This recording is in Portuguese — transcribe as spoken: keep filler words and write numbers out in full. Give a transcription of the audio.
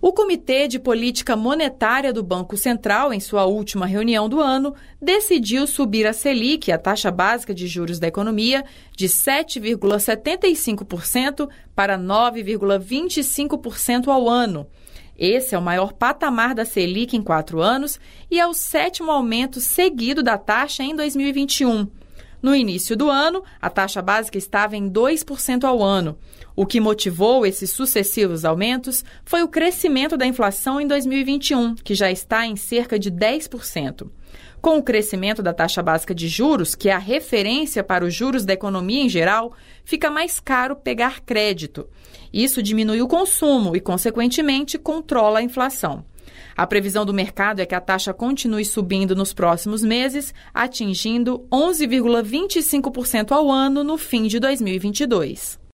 O Comitê de Política Monetária do Banco Central, em sua última reunião do ano, decidiu subir a Selic, a taxa básica de juros da economia, de sete vírgula setenta e cinco por cento para nove vírgula vinte e cinco por cento ao ano. Esse é o maior patamar da Selic em quatro anos e é o sétimo aumento seguido da taxa em dois mil e vinte e um. No início do ano, a taxa básica estava em dois por cento ao ano. O que motivou esses sucessivos aumentos foi o crescimento da inflação em dois mil e vinte e um, que já está em cerca de dez por cento. Com o crescimento da taxa básica de juros, que é a referência para os juros da economia em geral, fica mais caro pegar crédito. Isso diminui o consumo e, consequentemente, controla a inflação. A previsão do mercado é que a taxa continue subindo nos próximos meses, atingindo onze vírgula vinte e cinco por cento ao ano no fim de dois mil e vinte e dois.